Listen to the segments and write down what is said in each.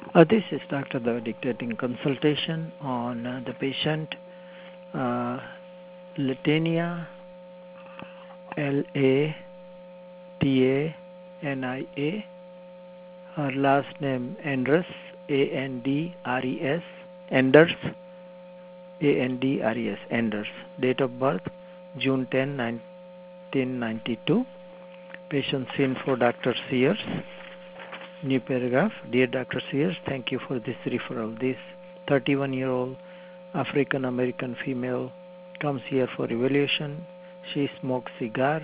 This is Dr. David dictating consultation on the patient Latania, Latania. Her last name Andres, Andres, Anders, Andres, Anders. Date of birth June 10, 1992. Patient seen for Dr. Sears. New paragraph. Dear Dr. Sears, thank you for this referral. This 31-year-old African American female comes here for evaluation. She smokes cigar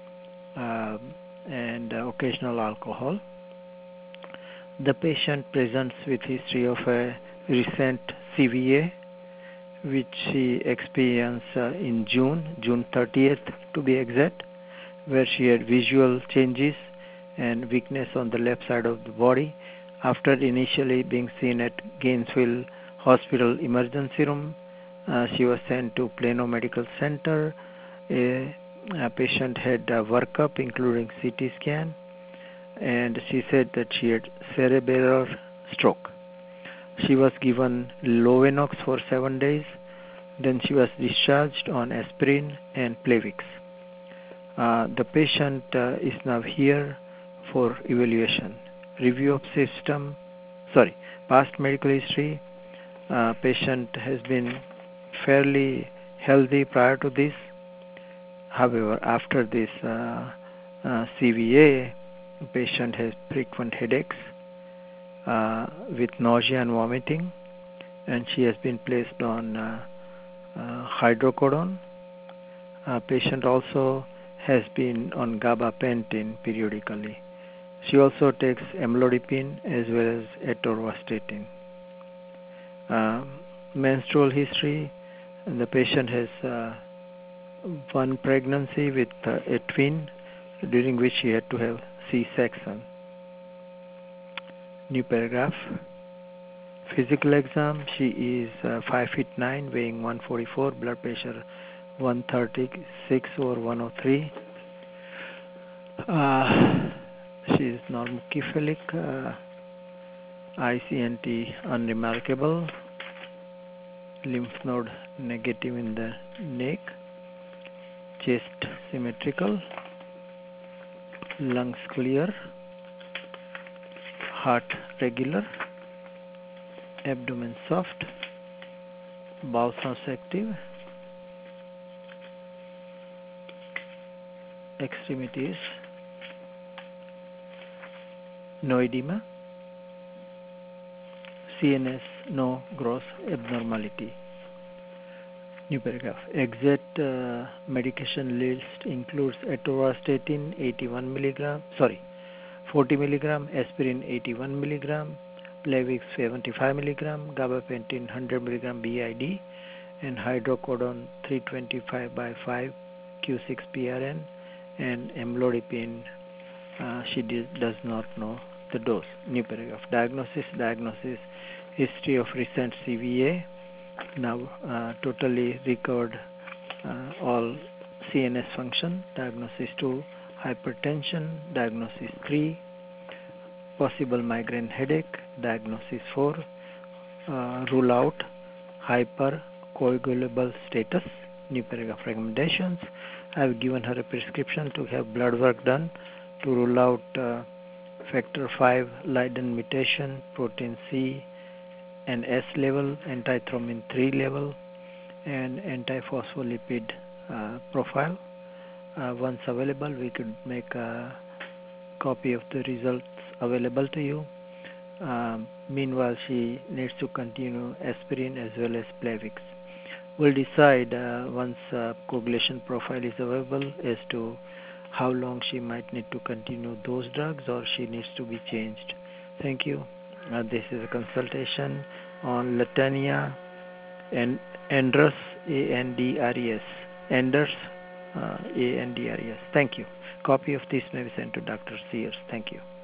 and occasional alcohol. The patient presents with history of a recent CVA, which she experienced in June 30th to be exact, where she had visual changes and weakness on the left side of the body after initially being seen at Gainesville Hospital emergency room. She was sent to Plano Medical Center. A patient had a workup including CT scan, and she said that she had cerebral stroke. She was given Lovenox for 7 days. Then she was discharged on aspirin and Plavix. The patient is now here for evaluation. Review of past medical history. Patient has been fairly healthy prior to this. However, after this CVA, patient has frequent headaches with nausea and vomiting, and she has been placed on hydrocodone. Patient also has been on gabapentin periodically. She also takes amlodipine as well as atorvastatin. Menstrual history. The patient has one pregnancy with a twin, during which she had to have C-section. New paragraph. Physical exam. She is 5'9", weighing 144, blood pressure 136 over 103. She is normocephalic, ICNT unremarkable, lymph node negative in the neck, chest symmetrical, lungs clear, heart regular, abdomen soft, bowel sounds active, extremities no edema, CNS no gross abnormality. New paragraph. Exact medication list includes atorvastatin 40 milligram, aspirin 81 milligram, Plavix 75 milligram, gabapentin 100 milligram BID, and hydrocodone 325 by 5 Q6 PRN, and amlodipine. She does not know the dose. New paragraph. Diagnosis. History of recent CVA. Now totally recovered all CNS function. Diagnosis 2, hypertension. Diagnosis 3, possible migraine headache. Diagnosis 4, rule out hypercoagulable status. New paragraph. Recommendations. I have given her a prescription to have blood work done to rule out factor V Leiden mutation, protein C and S level, antithrombin 3 level, and antiphospholipid profile. Once available, we could make a copy of the results available to you. Meanwhile, she needs to continue aspirin as well as Plavix. We'll decide once coagulation profile is available as to how long she might need to continue those drugs or she needs to be changed. Thank you. This is a consultation on Latania and Andres, Andres. Anders, Andres. Thank you. Copy of this may be sent to Dr. Sears. Thank you.